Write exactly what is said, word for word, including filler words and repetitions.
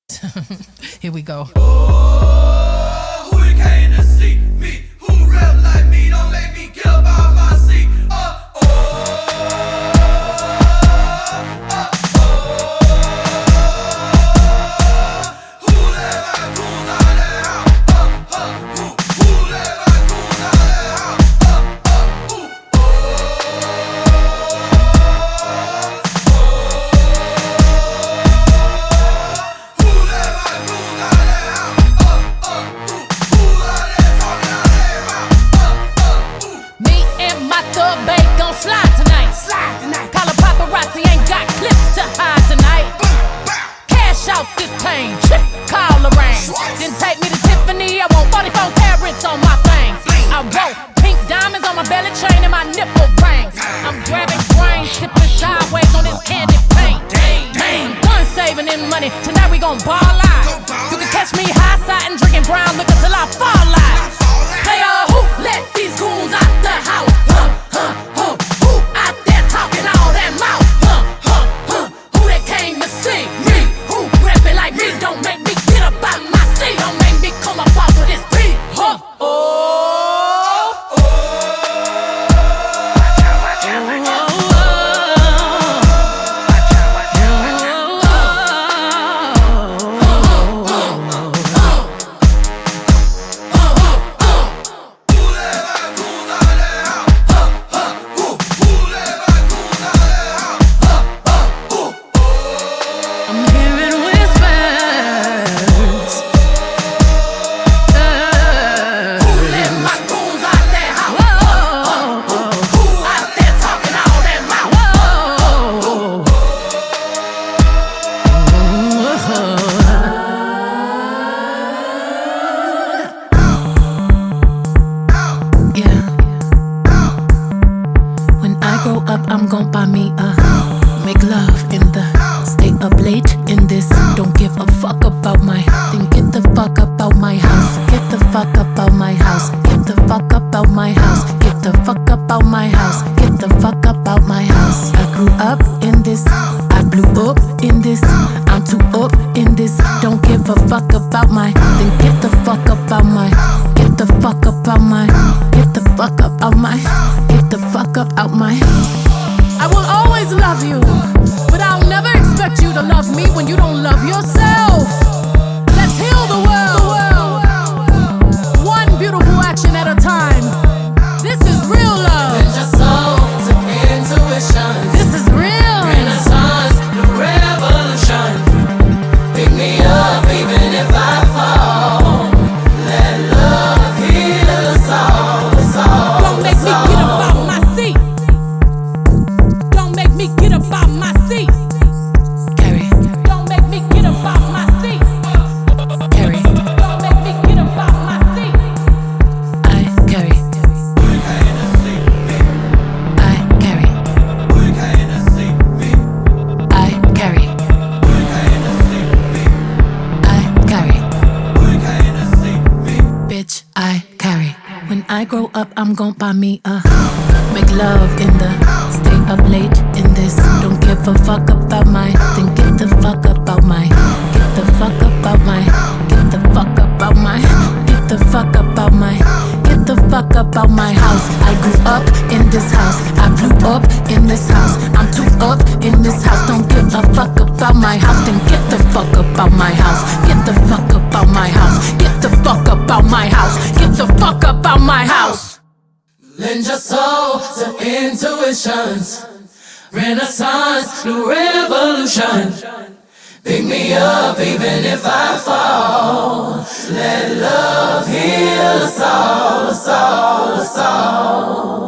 Here we go. Oh, who you came to see? Me. Who rap like me? Don't make me get up out my seat. Uh, oh, uh, oh. Who let my goons out of the house? Uh, uh, who, who let my goons out of the house? Uh, uh, ooh, Slide tonight. slide tonight. Call a paparazzi, ain't got clips to hide tonight. Cash out this plane, chip, call a rain. Then take me to Tiffany, I want forty-four carats on my things. I wrote pink diamonds on my belly chain and my nipple rings. I'm grabbing brains, sipping sideways on this candy paint. Dang, done saving them money, tonight we gon' ball out. You can catch me high side and drinking brown liquor till I fall out. Hey, uh, who let these goons out the house? Huh, huh, huh. Don't make me get up out my seat. Don't make me come up off of this beat. Huh? Oh, oh, I'm gon' buy me a make love in the stay up late in this. Don't give a fuck about my then get the fuck up out my house. Get the fuck up out my house. Get the fuck up out my house. Get the fuck up out my house. Get the fuck up out my house. I grew up in this. I blew up in this. I'm too up in this. Don't give a fuck about my then get the fuck up out my. Get the fuck up out my. Get the fuck up out my. Get the fuck up out my. I will always love you, but I'll never expect you to love me when you don't love yourself. Let's heal the world, one beautiful action at a time. This is real love. Bend your soul to intuition. This is real. Renaissance, the revolution. Pick me up even if I fall. Let love heal us all, us all. Don't make me get up out my seat. Me get up out my seat. Carry. Don't make me get up out my seat. Carry. Don't make me get up out my seat. I carry. I carry. I carry. I carry. Bitch, I carry. When I grow up, I'm gon' buy me a make love in the stay up late in this. Don't give a fuck about my then get the fuck about my. Get the fuck about my. Get the fuck about my. Get the fuck about my. Get the fuck about my house. I grew up in this house. I blew up in this house. I'm too up in this house. Don't give a fuck about my house. Then get the fuck about my house. Get the fuck about my house. Get the fuck about my house. Get the fuck about my house. Lend your soul to intuitions. Renaissance, new revolution. Pick me up even if I fall. Let love heal us all, us all, us all.